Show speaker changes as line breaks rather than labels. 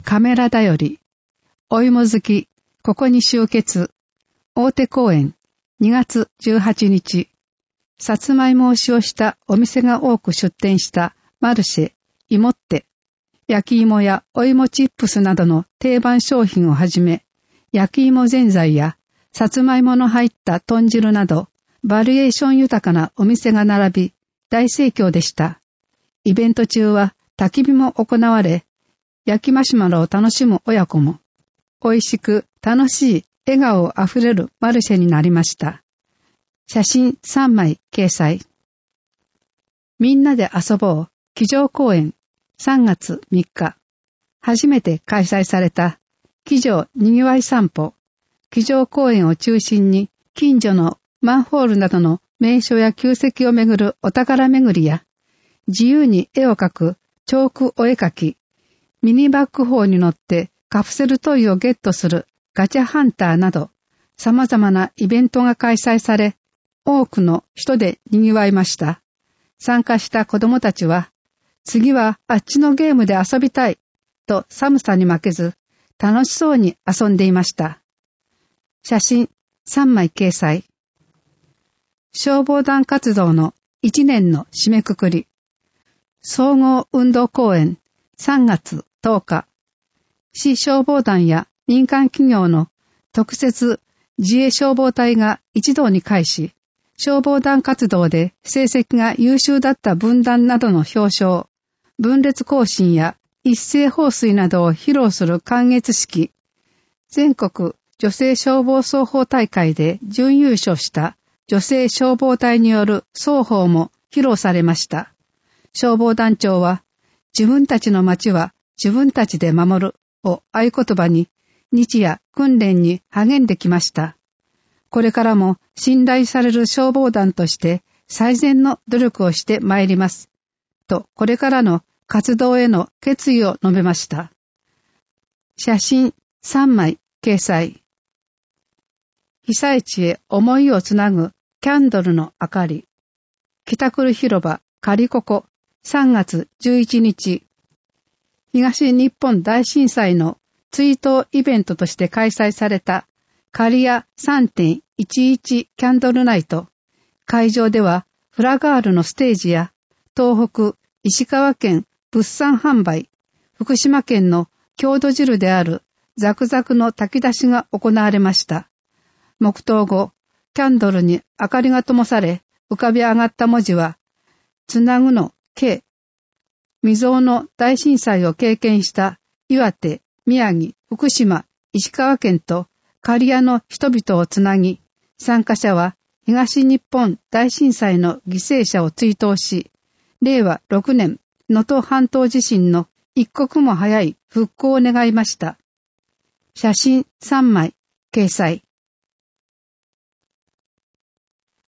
カメラだより、お芋好き、ここに集結、大手公園、2月18日、さつまいもを使用したお店が多く出店したマルシェ、いもって、焼き芋やお芋チップスなどの定番商品をはじめ、焼き芋ぜんざいやさつまいもの入った豚汁など、バリエーション豊かなお店が並び、大盛況でした。イベント中は焚き火も行われ、焼きマシュマロを楽しむ親子も、美味しく楽しい笑顔あふれるマルシェになりました。写真3枚掲載。みんなで遊ぼう、机上公園、3月3日。初めて開催された、机上にぎわい散歩。机上公園を中心に、近所のマンホールなどの名所や旧跡をめぐるお宝めぐりや、自由に絵を描くチョークお絵描き、ミニバッグ砲に乗ってカプセルトイをゲットするガチャハンターなど、様々なイベントが開催され、多くの人で賑わいました。参加した子供たちは、次はあっちのゲームで遊びたい、と寒さに負けず、楽しそうに遊んでいました。写真3枚掲載。消防団活動の1年の締めくくり。総合運動公演3月10日。市消防団や民間企業の特設自衛消防隊が一堂に会し、消防団活動で成績が優秀だった分団などの表彰、分列行進や一斉放水などを披露する観月式、全国女性消防双方大会で準優勝した女性消防隊による双方も披露されました。消防団長は、自分たちの町は自分たちで守るを合言葉に、日夜訓練に励んできました。これからも信頼される消防団として最善の努力をしてまいります。と、これからの活動への決意を述べました。写真3枚掲載。被災地へ思いをつなぐキャンドルの明かり。北久留広場カリココ3月11日。東日本大震災の追悼イベントとして開催されたカリア 3.11 キャンドルナイト。会場ではフラガールのステージや東北、石川県物産販売、福島県の郷土汁であるザクザクの炊き出しが行われました。黙祷後、キャンドルに明かりが灯され、浮かび上がった文字は、つなぐの K。未曾有の大震災を経験した岩手、宮城、福島、石川県と刈谷の人々をつなぎ、参加者は東日本大震災の犠牲者を追悼し、令和6年能登半島地震の一刻も早い復興を願いました。写真3枚掲載。